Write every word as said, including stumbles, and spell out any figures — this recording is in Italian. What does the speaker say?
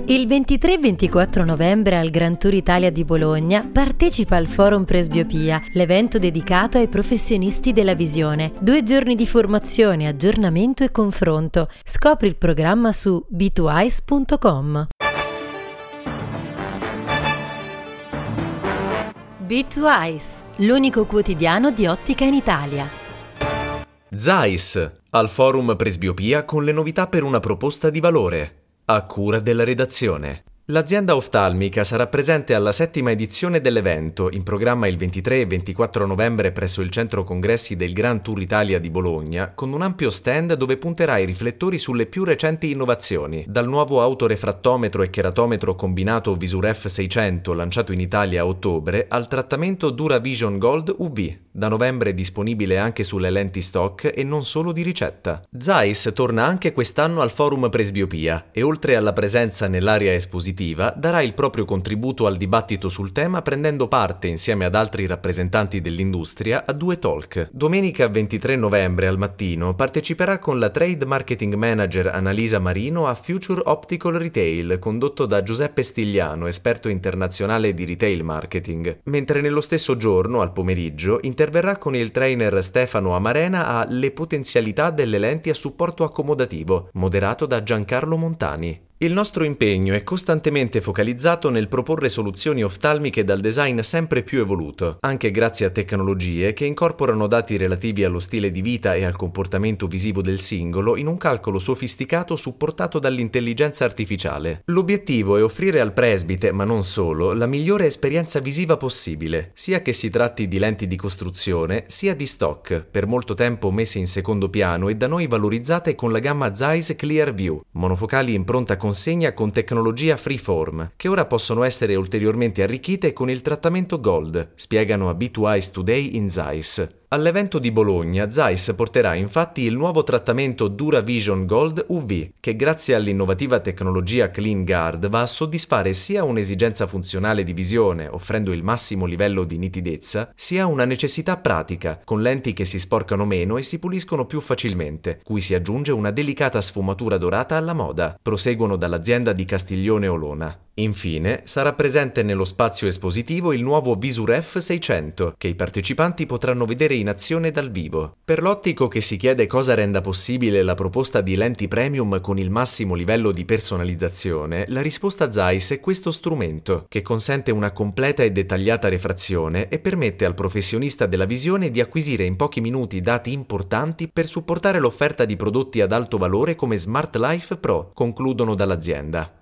Il ventitré e ventiquattro novembre al Grand Tour Italia di Bologna partecipa al Forum Presbiopia, l'evento dedicato ai professionisti della visione. Due giorni di formazione, aggiornamento e confronto. Scopri il programma su b due eyes punto com. b due eyes, l'unico quotidiano di ottica in Italia. Zeiss, al Forum Presbiopia con le novità per una proposta di valore. A cura della redazione. L'azienda oftalmica sarà presente alla settima edizione dell'evento, in programma il ventitré e ventiquattro novembre presso il centro congressi del Grand Tour Italia di Bologna, con un ampio stand dove punterà i riflettori sulle più recenti innovazioni, dal nuovo autorefrattometro e cheratometro combinato Visuref seicento lanciato in Italia a ottobre, al trattamento DuraVision Gold U V, da novembre disponibile anche sulle lenti stock e non solo di ricetta. Zeiss torna anche quest'anno al Forum Presbiopia e oltre alla presenza nell'area espositiva darà il proprio contributo al dibattito sul tema prendendo parte insieme ad altri rappresentanti dell'industria a due talk. Domenica ventitré novembre al mattino parteciperà con la Trade Marketing Manager Annalisa Marino a Future Optical Retail condotto da Giuseppe Stigliano, esperto internazionale di retail marketing, mentre nello stesso giorno al pomeriggio interverrà con il trainer Stefano Amarena a Le potenzialità delle lenti a supporto accomodativo, moderato da Giancarlo Montani. Il nostro impegno è costantemente focalizzato nel proporre soluzioni oftalmiche dal design sempre più evoluto, anche grazie a tecnologie che incorporano dati relativi allo stile di vita e al comportamento visivo del singolo in un calcolo sofisticato supportato dall'intelligenza artificiale. L'obiettivo è offrire al presbite, ma non solo, la migliore esperienza visiva possibile, sia che si tratti di lenti di costruzione, sia di stock, per molto tempo messe in secondo piano e da noi valorizzate con la gamma Zeiss Clearview, monofocali in pronta consegna con tecnologia freeform, che ora possono essere ulteriormente arricchite con il trattamento Gold, spiegano a B due Eyes Today in Zeiss. All'evento di Bologna, Zeiss porterà infatti il nuovo trattamento DuraVision Gold U V, che grazie all'innovativa tecnologia Clean Guard va a soddisfare sia un'esigenza funzionale di visione, offrendo il massimo livello di nitidezza, sia una necessità pratica, con lenti che si sporcano meno e si puliscono più facilmente, cui si aggiunge una delicata sfumatura dorata alla moda, proseguono dall'azienda di Castiglione Olona. Infine, sarà presente nello spazio espositivo il nuovo Visuref seicento, che i partecipanti potranno vedere in azione dal vivo. Per l'ottico che si chiede cosa renda possibile la proposta di lenti premium con il massimo livello di personalizzazione, la risposta Zeiss è questo strumento, che consente una completa e dettagliata refrazione e permette al professionista della visione di acquisire in pochi minuti dati importanti per supportare l'offerta di prodotti ad alto valore come Smart Life Pro, concludono dall'azienda.